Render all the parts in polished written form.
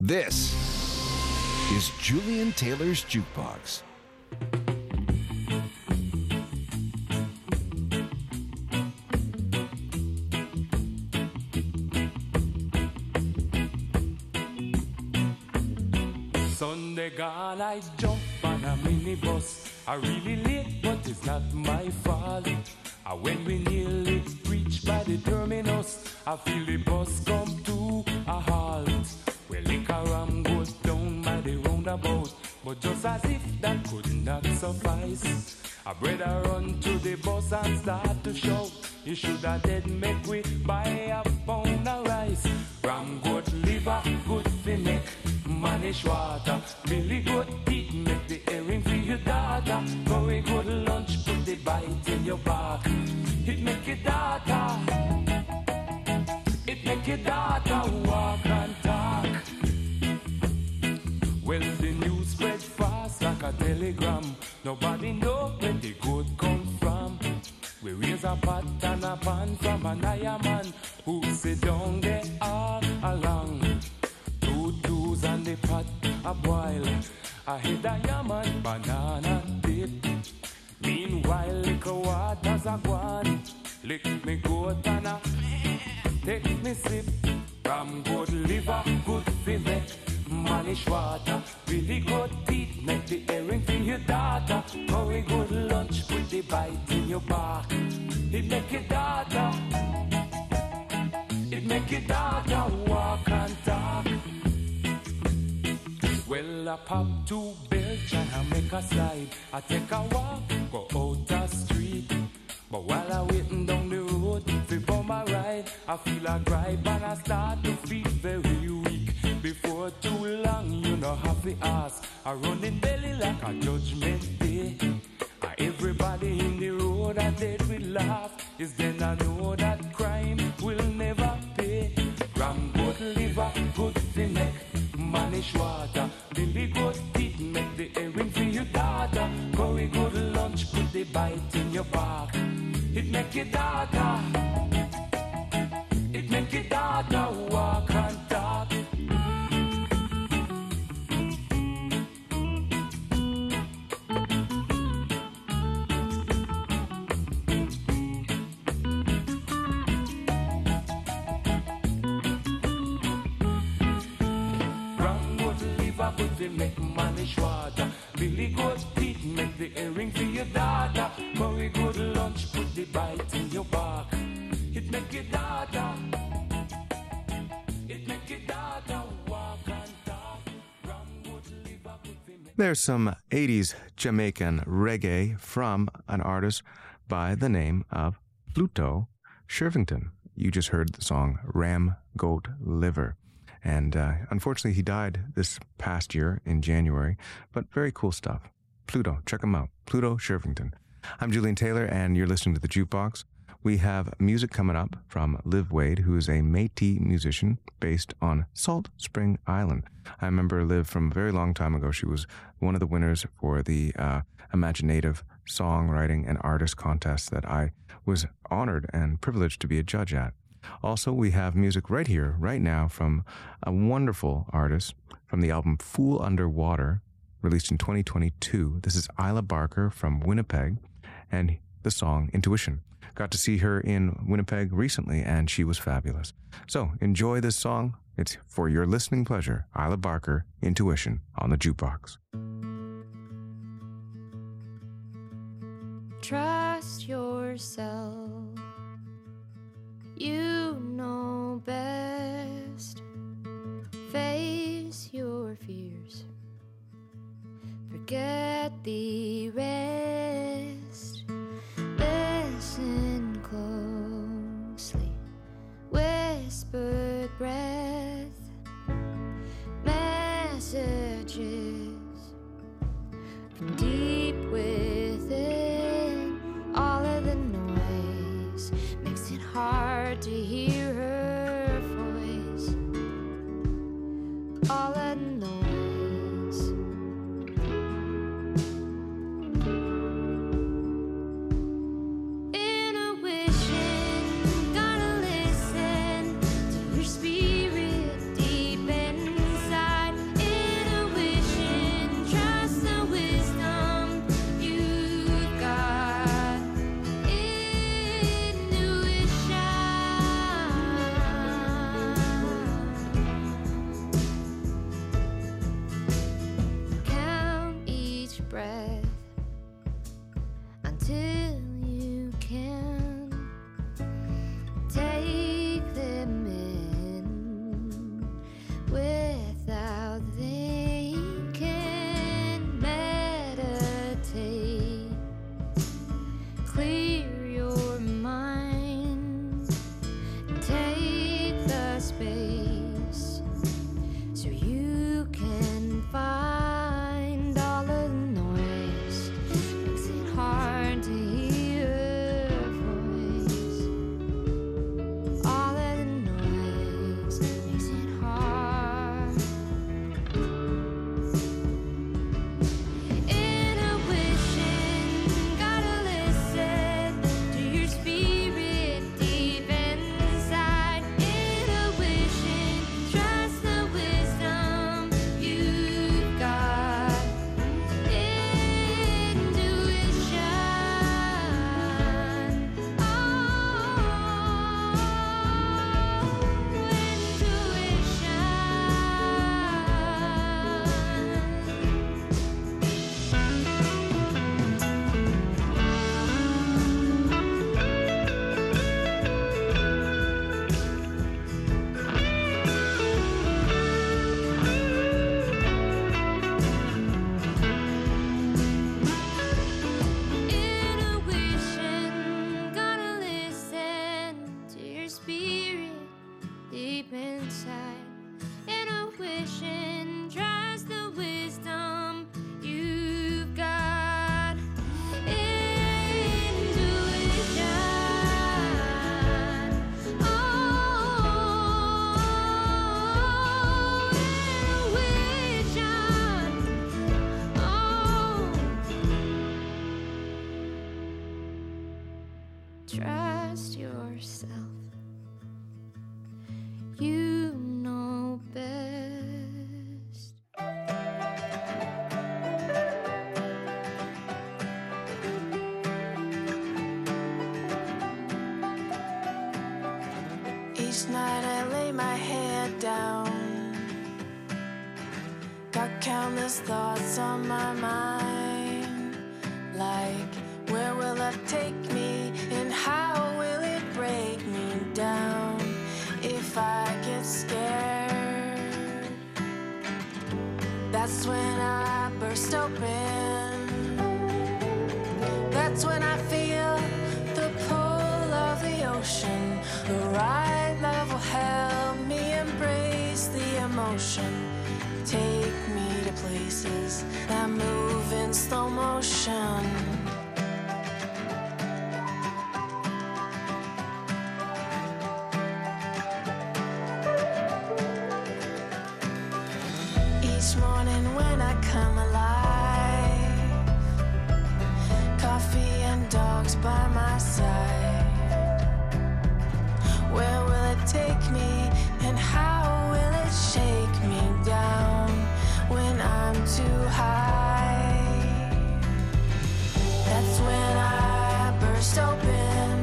This is Julian Taylor's Jukebox. Sunday gone, I jump on a minibus. I really late, but it's not my fault. When we nearly reach by the terminus, I feel the bus come to a halt. Well, liquor ram goes down by the roundabout, but just as if that could not suffice, I better run to the bus and start to shout. You should have dead make we buy a pound of rice. Ram good liver, good for neck, manish water. Billy good teeth, make the earring for your daughter. Very good lunch, put the bite in your back. It make your daughter, it make your daughter walk and talk. Well, the news spread fast like a telegram. Nobody know where the good come from. We raise a pot and a pan from an iron man who sit down there all along. 2 twos and the pot a boil. I hit a yaman banana dip. Meanwhile, liquor waters a gone. Lick me goat and a take me sip. Ram good liver, good for neck, manish water. Really good teeth, make the earring for your daughter. Very good lunch, put the bite in your back. It make your daughter, it make your daughter walk and talk. Well, I pop 2 belch and I make a slide. I take a walk, go out the street. But while I waiting down the road for my ride, I feel a gripe and I start to feel very weak. Before too long, you know have to ask. I run in belly like a judgment day. Everybody in the road I dead with laugh. Is then I know that crime will never pay. Ram good liver, good for neck, manish water. Billy good teeth, make the earring for your daughter. Very good lunch, put the bite in your back. It make your daughter, it make your daughter walk and talk. They make manish water. Billy good teeth, make the earring for your daughter. Very good lunch, put the bite in your back. It make your daughter, it make your daughter walk and talk. There's some 80s Jamaican reggae from an artist by the name of Pluto Shervington. You just heard the song Ram Goat Liver. And unfortunately, he died this past year in January, but very cool stuff. Pluto, check him out. Pluto Shervington. I'm Julian Taylor, and you're listening to The Jukebox. We have music coming up from Liv Wade, who is a Métis musician based on Salt Spring Island. I remember Liv from a very long time ago. She was one of the winners for the Imaginative Songwriting and Artist Contest that I was honored and privileged to be a judge at. Also, we have music right here, right now, from a wonderful artist from the album Fool Underwater, released in 2022. This is Isla Barker from Winnipeg, and the song Intuition. Got to see her in Winnipeg recently, and she was fabulous. So, enjoy this song. It's for your listening pleasure. Isla Barker, Intuition, on the Jukebox. Trust yourself. You know best. Face your fears. Forget the rest. Listen closely. Whispered breath. Messages from deep within. All of the noise makes it hard to hear her voice. All of the noise. Intuition, gotta listen to your spirit deep inside. trust yourself. You know best. Each night I lay my head down. Got countless thoughts on my mind. Like, where will it take me and how will it break me down if I get scared? That's when I burst open. That's when I feel the pull of the ocean. The right love will help me embrace the emotion. Take me to places that move in slow motion. Each morning when I come alive, coffee and dogs by my side. Where will it take me and how will it shake me down when I'm too high? That's when I burst open.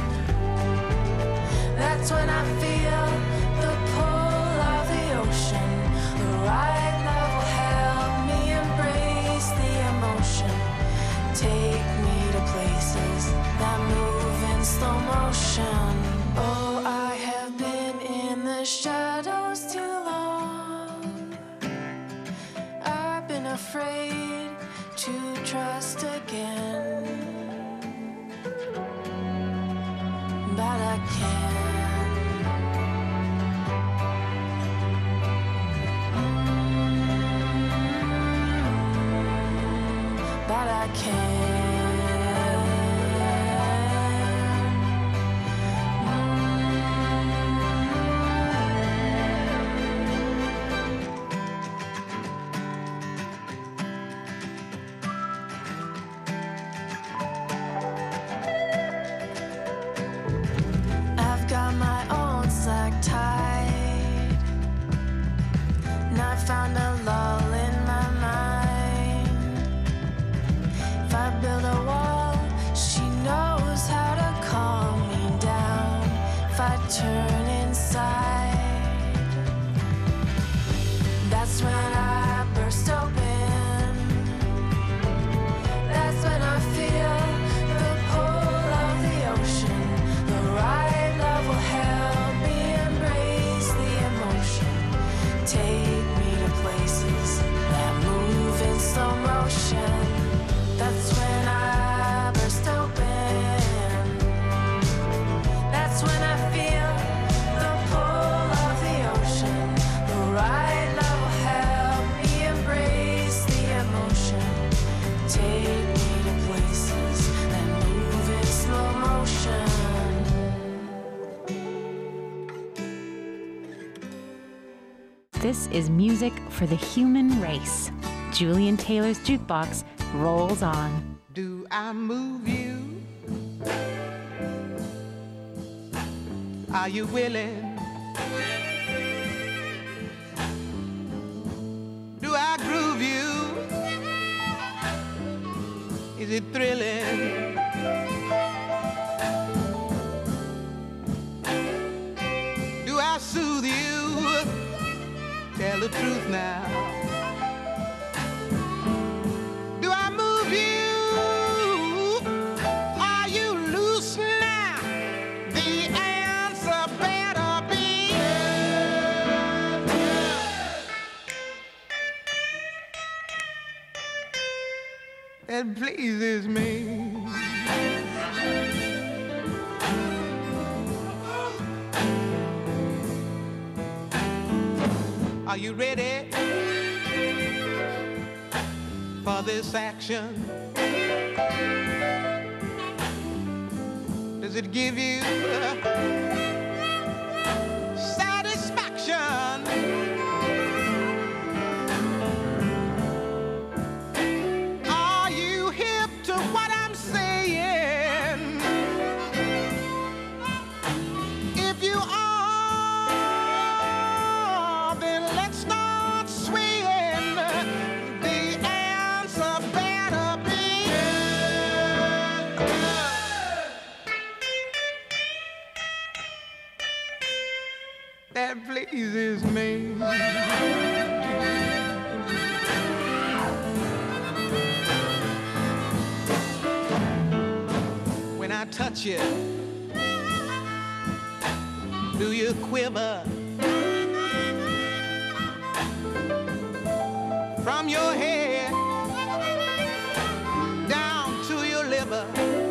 That's when I feel the pull of the ocean. The right love will help me embrace the emotion. Take me to places that move in slow motion. Oh, I have been in the shadows too long. I've been afraid to trust again, but I can't. But I can't. I've got my own slack tied, and I found a lull in my mind. If I build a wall, she knows how to calm me down. If I turn inside, that's when I burst open. That's when I feel the pull of the ocean. The right love will help me embrace the emotion. Take me to places that move in slow motion. That's when I burst open. That's when I feel the pull of the ocean. The right love will help me embrace the emotion. Take me to places that move in slow motion. This is music for the human race. Julian Taylor's Jukebox rolls on. Do I move you? Are you willing? Do I groove you? Is it thrilling? Do I soothe you? Tell the truth now. Do I move you? Are you loose now? The answer better be. It pleases me. Are you ready for this action? Does it give you satisfaction? Are you hip to what I'm saying? touch you? Do you quiver? From your head down to your liver.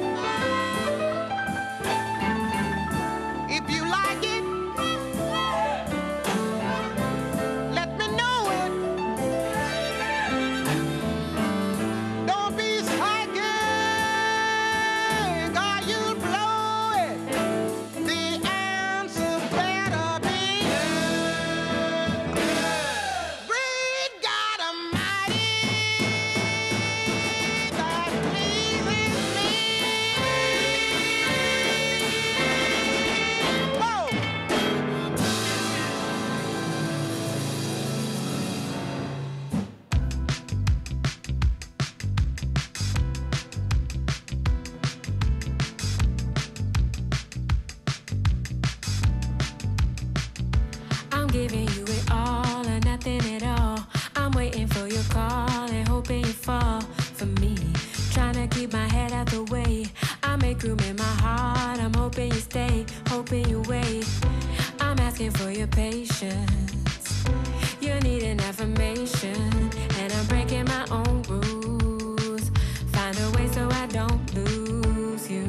If you like it, let me know it. Don't be psychic, or you'll blow it. The answer better be great God Almighty that pleases me. Whoa! I'm giving you it all or nothing at all. I'm waiting for your call and hoping you fall for me. Trying to keep my head out the way. I make room in my heart. I'm hoping you stay, hoping you wait. I'm asking for your patience. You need an affirmation, and I'm breaking my own rules. Find a way so I don't lose you.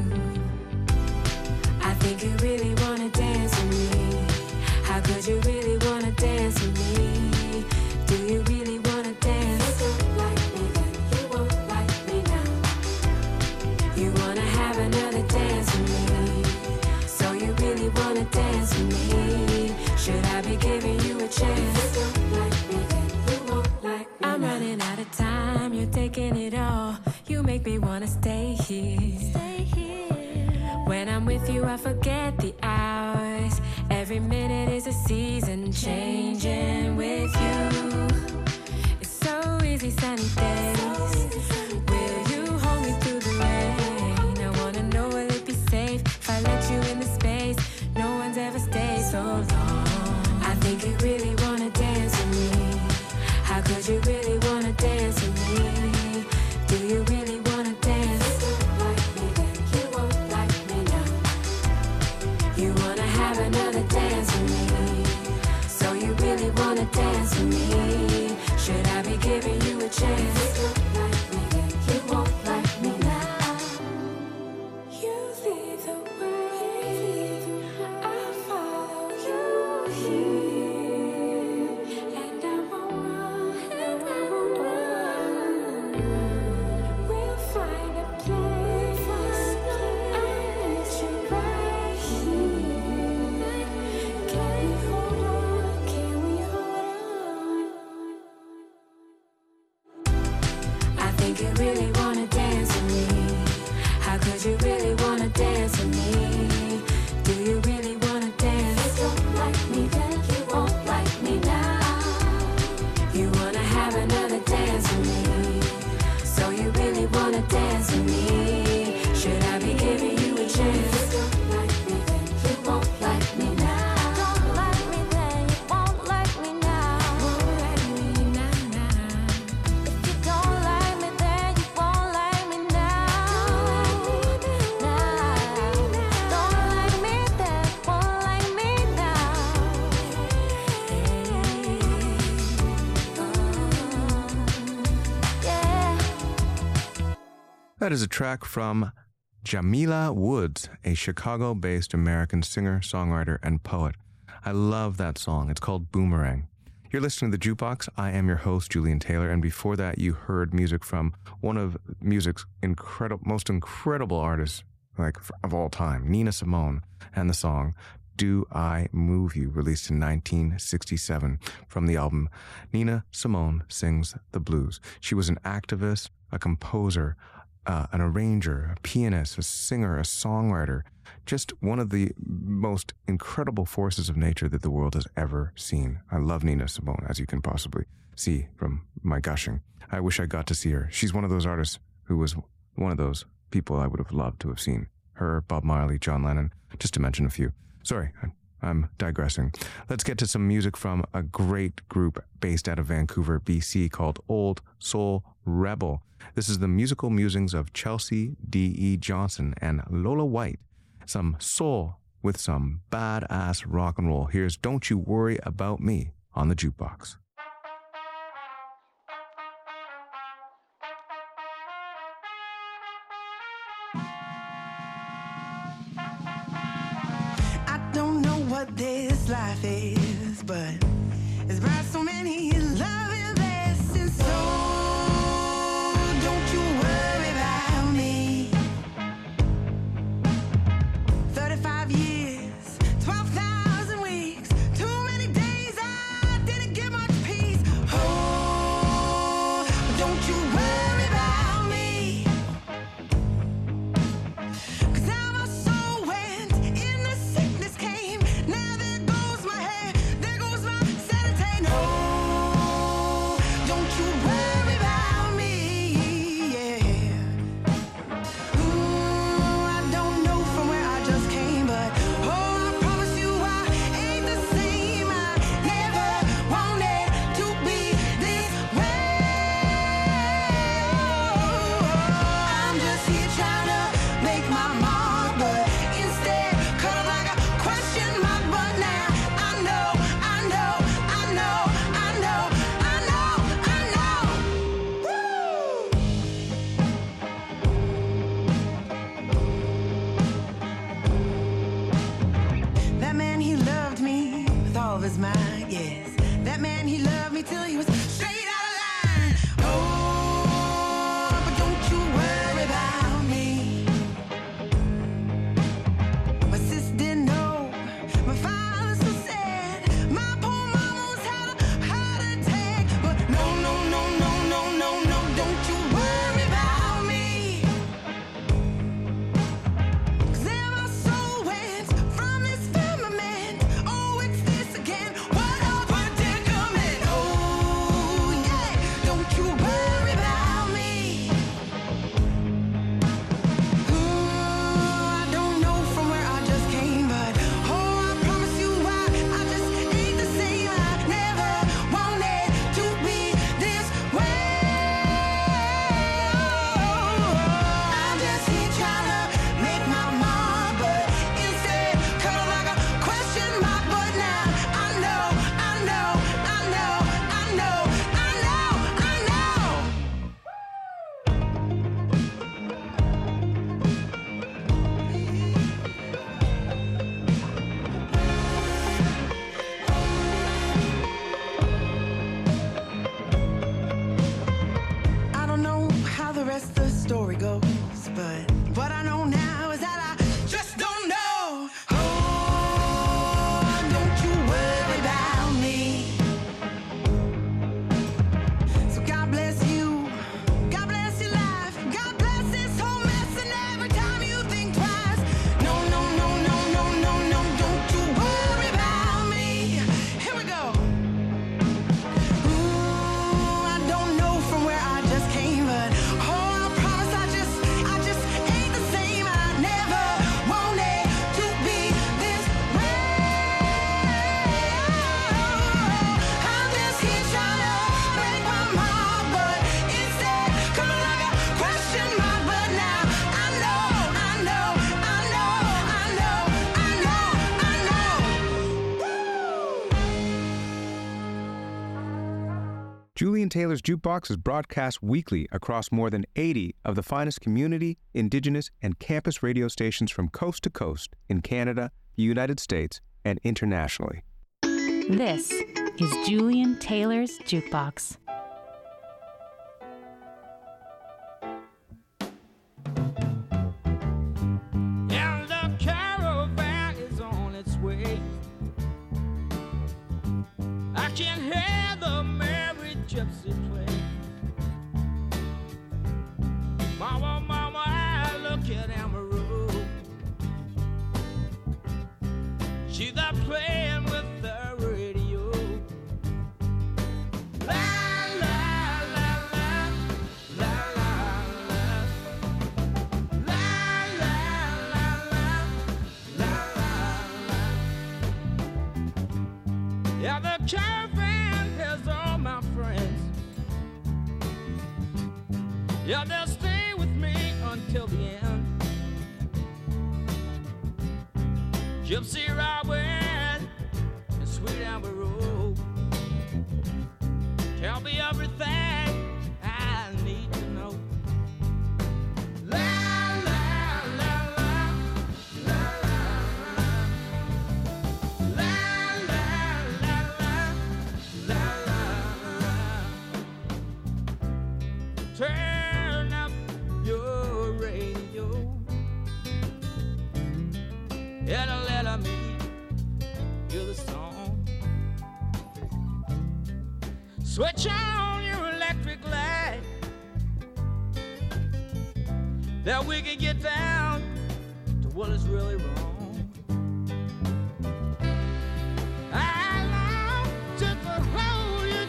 I think you really wanna dance with me. How could you really wanna dance with me? Do you really wanna dance? You don't like me then, you won't like me now. You wanna have another dance with me. So you really wanna dance with me. Should I be giving you a chance? You don't like me then, you won't like me I'm now. Running out of time, you're taking it all. You make me wanna stay here. Stay here. When I'm with you, I forget the hours. Every minute is a season changing with you. It's so easy sunny days. Will you hold me through the rain? I wanna know will it be safe if I let you in the space no one's ever stayed so long. I think you really wanna dance with me. How could you really wanna dance with me? Do you really wanna dance? You don't like me then, you won't like me now. You wanna have another dance with me. So you really wanna dance with me. Should I be giving you a chance? You don't like me then, you won't like me now. You lead the way, I follow you here. And I won't run. We'll find a place. I'll meet you right here. Can we hold on? Can we hold on? I think you really wanna dance with me. How could you really wanna dance with me? Do you really wanna dance? You don't like me then, you won't like me now. You wanna have another dance with me. So you really wanna dance with me. Should I be giving you a chance? You don't like me then, you won't like me now. Don't like me then, you won't like me now. Won't like me now. If you don't like me then, you won't like me now. Don't like me then, won't like me now. Yeah. That is a track from Jamila Woods, a Chicago-based American singer, songwriter, and poet. I love that song. It's called Boomerang. You're listening to The Jukebox. I am your host, Julian Taylor, and before that, you heard music from one of music's most incredible artists, of all time, Nina Simone, and the song Do I Move You, released in 1967 from the album Nina Simone Sings the Blues. She was an activist, a composer, an arranger, a pianist, a singer, a songwriter, just one of the most incredible forces of nature that the world has ever seen. I love Nina Simone, as you can possibly see from my gushing. I wish I got to see her. She's one of those artists who was one of those people I would have loved to have seen. Her, Bob Marley, John Lennon, just to mention a few. Sorry, I'm digressing. Let's get to some music from a great group based out of Vancouver, BC, called Old Soul Rebel. This is the musical musings of Chelsea D.E. Johnson and Lola White. Some soul with some badass rock and roll. Here's Don't You Worry About Me on the Jukebox. I don't know what this life is, but it's brought so many loving blessings. So don't you worry about me. 35 years, 12,000 weeks, too many days I didn't get much peace. Oh, don't you worry about me. 'Cause now my soul went in the sickness came. Now there goes my hair, there goes my sanity. No, don't you worry about me, yeah. Ooh, I don't know from where I just came, but oh, I promise you I ain't the same. I never wanted to be this way. I'm just here trying to make my mark, but instead cut it like a question mark. But now I know, I know, I know, I know, I know, I know. Woo! That man, he loved me with all of his might, yes. That man, he loved me till he was straight out of line. Oh, but don't you worry about me. My sis didn't know, my father's so sad. My poor mama's had a heart attack. But no, no, no, no, no, no, no, don't you worry about me. 'Cause there my soul went from this firmament. Oh, it's this again. What a predicament. Oh, yeah, don't you worry about me. Ooh, I don't know from where I just came, but oh, I promise you I just ain't the same. I never wanted to be this way. I'm just here trying to make my mark, but instead cut it like a question mark. But now I know, I know, I know, I know, I know, I know. I don't know how the rest of the story goes, but what I know now is that I just don't know. Oh, don't you worry about me. So God bless you, God bless your life, God bless this whole mess, and every time you think twice. No, no, no, no, no, no, no, don't you worry about me. Here we go. Ooh, I don't know from where I just came, but oh, I promise I just ain't the same. I never wanted to be this way. I'm just here trying to make my mark, but instead coming like a question mark. But now I know, I know, I know, I know, I know, I know. Julian Taylor's Jukebox is broadcast weekly across more than 80 of the finest community, indigenous, and campus radio stations from coast to coast in Canada, the United States, and internationally. This is Julian Taylor's Jukebox. And the caravan is on its way. I can hear the merry gypsy play. Mama, mama, I look at Amaru. She's there playing with the radio. La, la, la, la, la, la, la. La, la, la, la, la, la, la. caravan has all my friends. Yeah, they'll stay with me until the end. Gypsy Robin and Sweet Amber Road tell me everything I need to know. La la la la la la la la la la la la. Turn up your radio and let me hear the song. Switch on your electric light, that we can get down to what is really wrong. I long just to hold you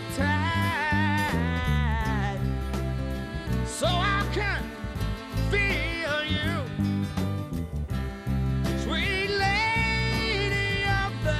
tight, so I can feel you, sweet lady of the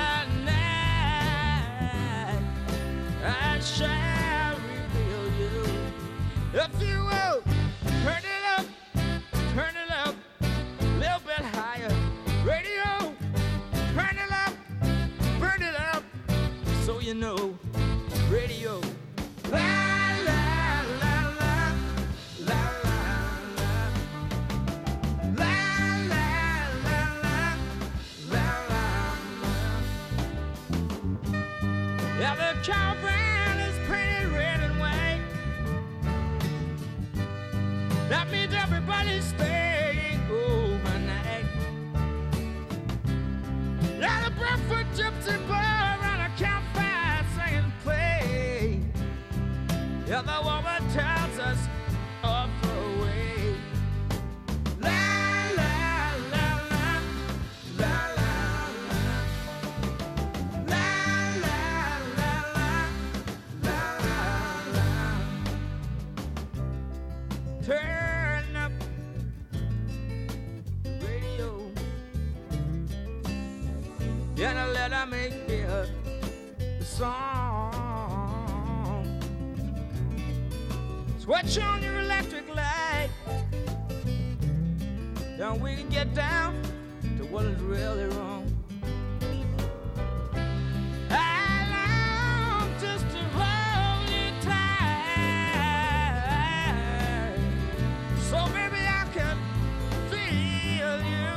night. I shall reveal you if you will. Turn it up, a little bit higher. Radio, turn it up, burn it up, so you know. Radio, la la la la la la la la la la la la. Yeah, the caravan is painted red and white. That means everybody's staying overnight. Yeah, the Bradford Gypsy bar around a campfire singing and play. Yeah, the woman tells us off the way. La la la la la la la la la la la la. Turn up the radio, and let her make hear the song. Switch on your electric light, then we can get down to what is really wrong. I long just to hold you tight, so maybe I can feel you,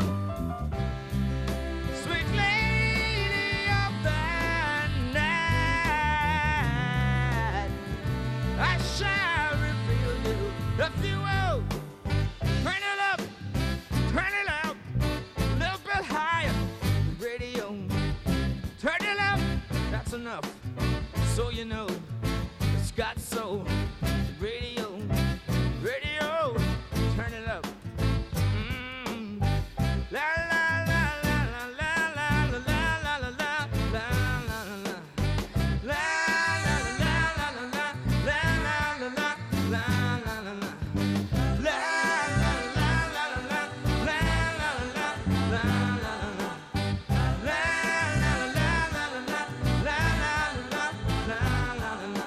sweet lady of the night. I shall reveal you if you will. Turn it up, a little bit higher. Radio, turn it up, that's enough, so you know it's got soul. Radio, turn it up. La la la la la la la la la la la la la la. La la la la la la la la la la la la. La la la la la la la la la la. La la la la la la la la la la.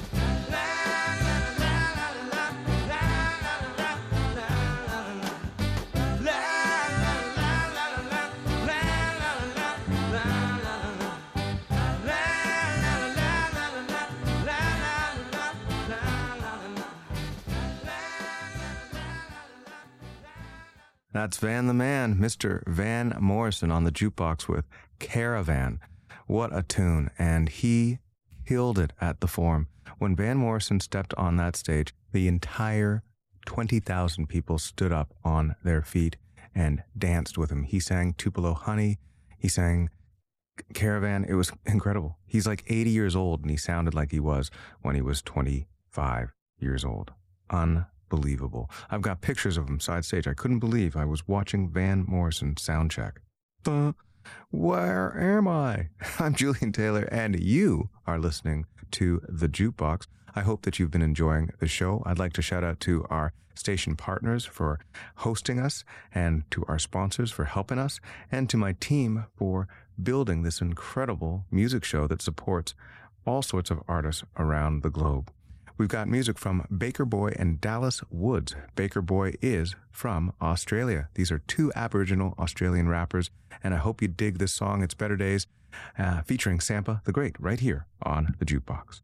That's Van the Man, Mr. Van Morrison on the jukebox with Caravan. What a tune. And he killed it at the Forum. When Van Morrison stepped on that stage, the entire 20,000 people stood up on their feet and danced with him. He sang Tupelo Honey. He sang Caravan. It was incredible. He's like 80 years old, and he sounded like he was when he was 25 years old. Unbelievable. I've got pictures of him side stage. I couldn't believe I was watching Van Morrison sound check. Where am I? I'm Julian Taylor, and you are listening to The Jukebox. I hope that you've been enjoying the show. I'd like to shout out to our station partners for hosting us, and to our sponsors for helping us, and to my team for building this incredible music show that supports all sorts of artists around the globe. We've got music from Baker Boy and Dallas Woods. Baker Boy is from Australia. These are two Aboriginal Australian rappers, and I hope you dig this song, It's Better Days, featuring Sampa the Great, right here on The Jukebox.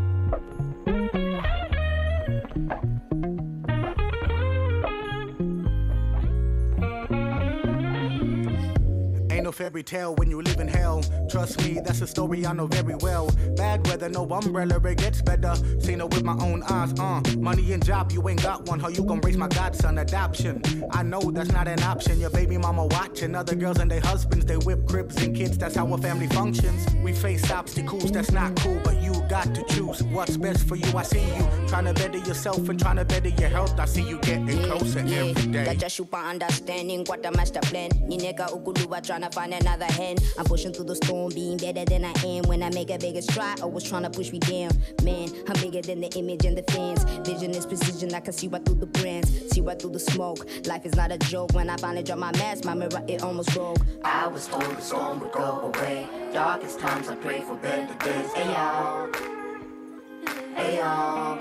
Ain't no fairy tale when you live in hell. Trust me, that's a story I know very well. Bad weather, no umbrella, it gets better. Seen it with my own eyes, money and job, you ain't got one. How you gon' raise my godson? Adoption, I know that's not an option. Your baby mama watching other girls and their husbands. They whip cribs and kids, that's how a family functions. We face obstacles, that's not cool, but you got to choose what's best for you. I see you trying to better yourself and trying to better your health. I see you getting closer every day. That just super understanding what the master plan. Ni nigga ukuluwa trying to find another hand. I'm pushing through the storm, being better than I am. When I make a bigger stride, always trying to push me down. Man, I'm bigger than the image and the fans. Vision is precision, I can see right through the brands, see right through the smoke. Life is not a joke. When I finally drop my mask, my mirror, it almost broke. I was told the storm would go away. Darkest times, I pray for better days. Hey y'all, hey y'all.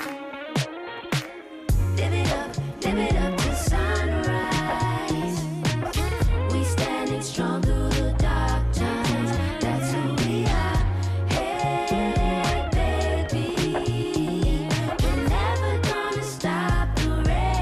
Live it up to sunrise. We standing strong through the dark times. That's who we are. Hey, baby, we're never gonna stop the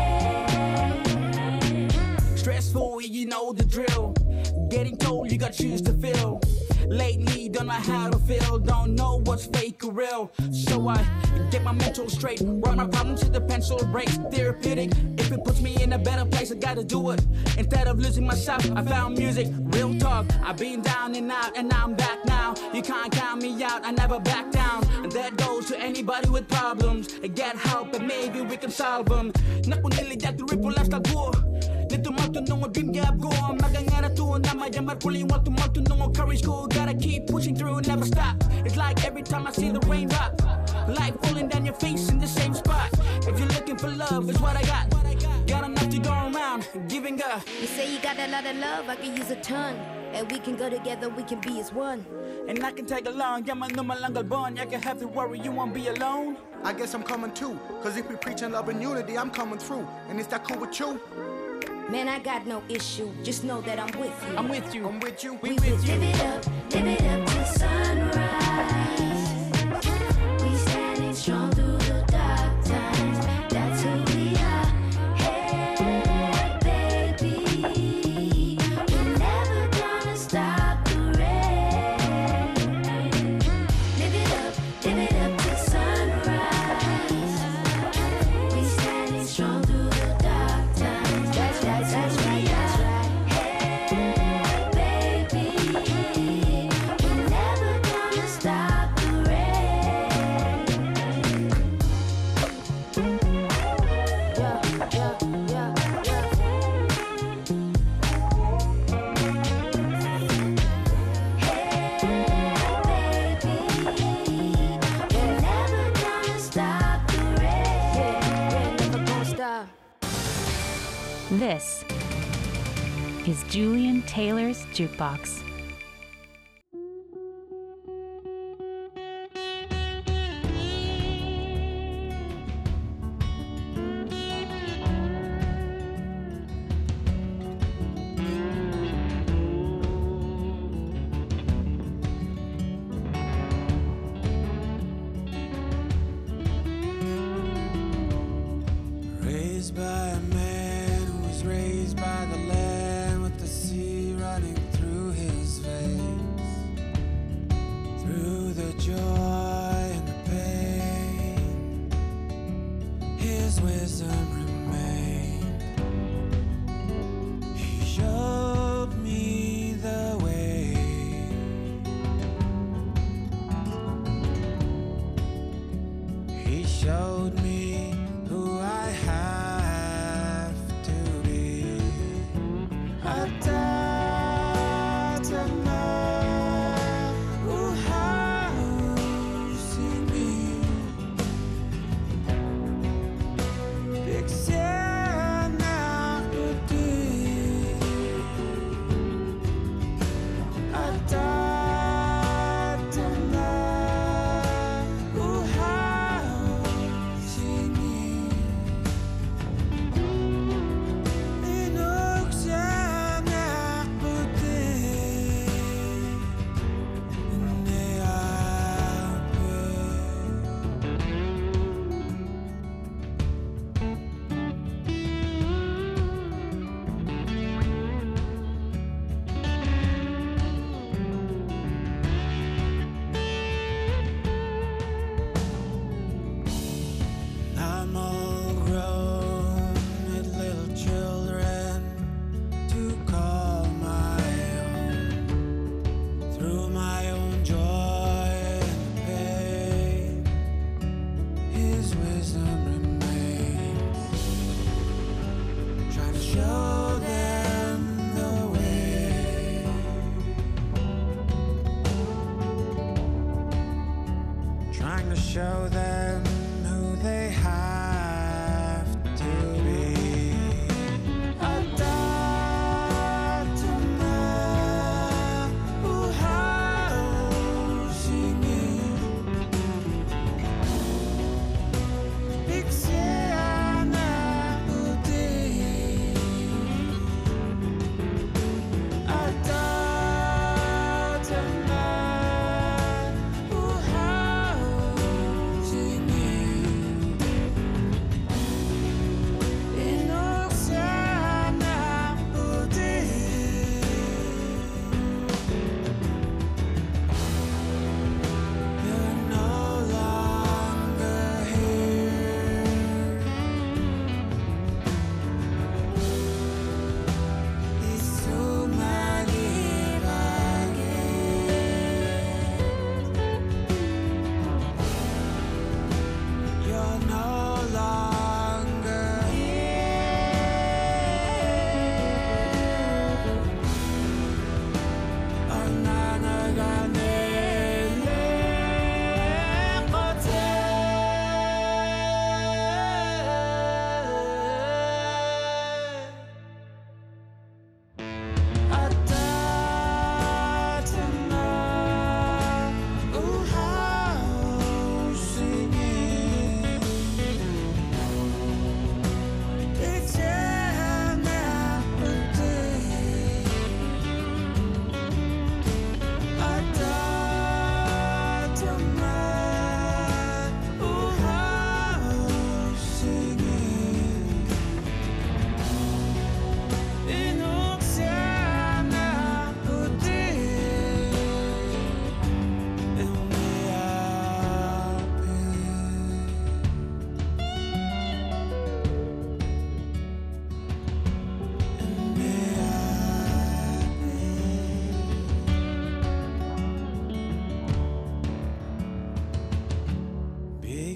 rain. Stressful, you know the drill. Getting told you got shoes to fill. Lately, don't know how to feel, don't know what's fake or real. So I get my mental straight, write my problems to the pencil breaks. Therapeutic, if it puts me in a better place, I gotta do it. Instead of losing myself, I found music, real talk. I've been down and out, and I'm back now. You can't count me out, I never back down. And that goes to anybody with problems. Get help, and maybe we can solve them. Naku nilidat the ripple lifestyle go. Nito matunong o dream gap go. Magangara to na mayamar puli want to matunong o courage go. Gotta keep pushing through, never stop. It's like every time I see the rain drop, light falling down your face in the same spot. If you're looking for love, it's what I got. Got enough to go around, giving up. You say you got a lot of love, I can use a ton. And we can go together, we can be as one. And I can take along, yeah, man, no malangal bond. I can have to worry, you won't be alone. I guess I'm coming too, cause if we preaching love and unity, I'm coming through. And is that cool with you? Man, I got no issue, just know that I'm with you. I'm with you, I'm with you, we with you. Live it up to sunrise. We standing strong through the dark times. That's who we are. Hey, baby, we're never gonna stop the rain. Live it up to sunrise. We standing strong through the dark times. That's right. Hey, baby, we're never gonna stop the rain. Yeah. This is Julian Taylor's Jukebox. Raised by a man who was raised by the land, with the sea running through his veins, through the joy and the pain, his wisdom remained. He showed me the way. He showed me who I have to be. A dad, a man. I'm all grown with little children to call my own. Through my own joy and pain, His wisdom remains. Trying to show them the way. Trying to show them who they have to be. Adama uhausingi Iksiana uti Adatama uhausingi Inoxiana uti You're no longer here. You're no longer be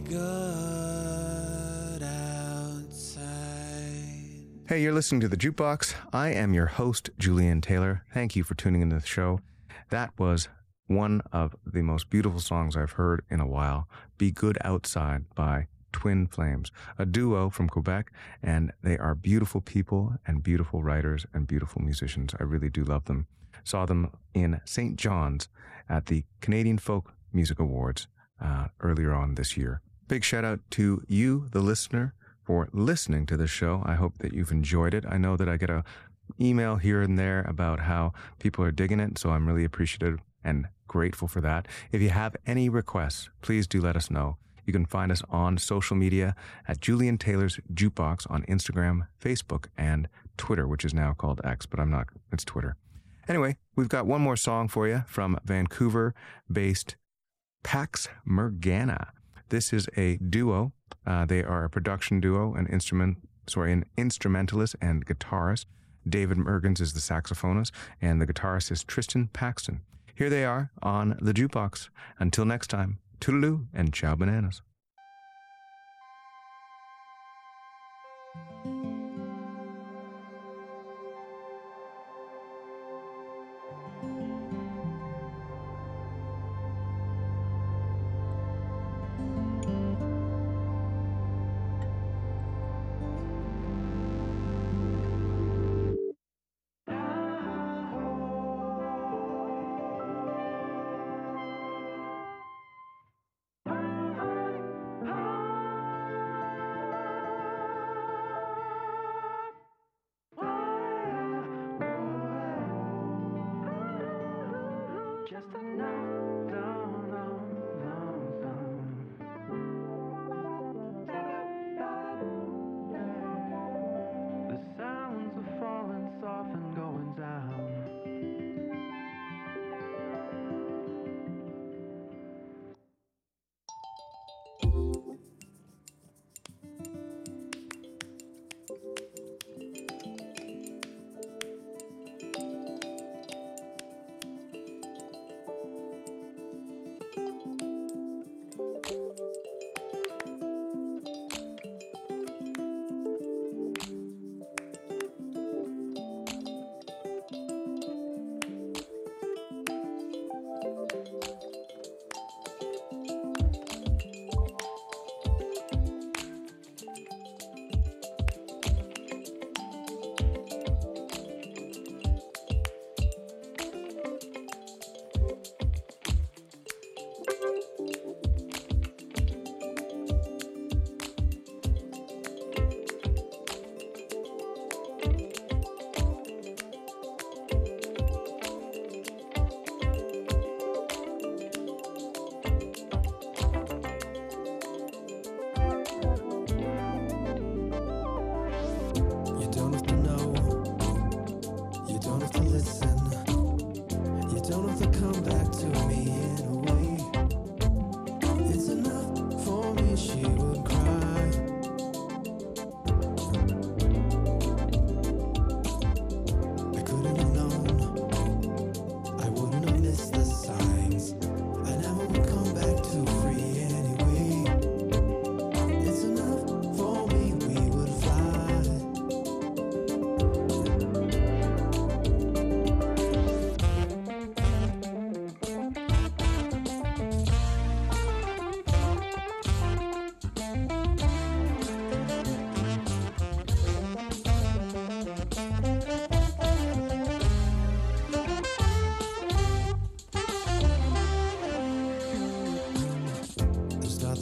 good outside. Hey, you're listening to The Jukebox. I am your host, Julian Taylor. Thank you for tuning into the show. That was one of the most beautiful songs I've heard in a while, Be Good Outside by Twin Flames, a duo from Quebec, and they are beautiful people and beautiful writers and beautiful musicians. I really do love them. Saw them in St. John's at the Canadian Folk Music Awards earlier on this year. Big shout out to you, the listener, for listening to this show. I hope that you've enjoyed it. I know that I get a email here and there about how people are digging it, so I'm really appreciative and grateful for that. If you have any requests, please do let us know. You can find us on social media at Julian Taylor's Jukebox on Instagram, Facebook, and Twitter, which is now called X, but I'm not, it's Twitter. Anyway, we've got one more song for you from Vancouver-based Pax Morgana. This is a duo. They are a production duo, an instrumentalist and guitarist. David Mergens is the saxophonist, and the guitarist is Tristan Paxton. Here they are on The Jukebox. Until next time, toodaloo and ciao bananas.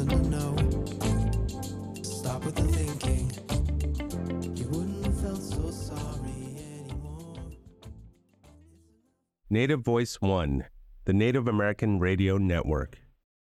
nothing to know. Stop with the thinking. You wouldn't have felt so sorry anymore. Native Voice One, the Native American Radio Network.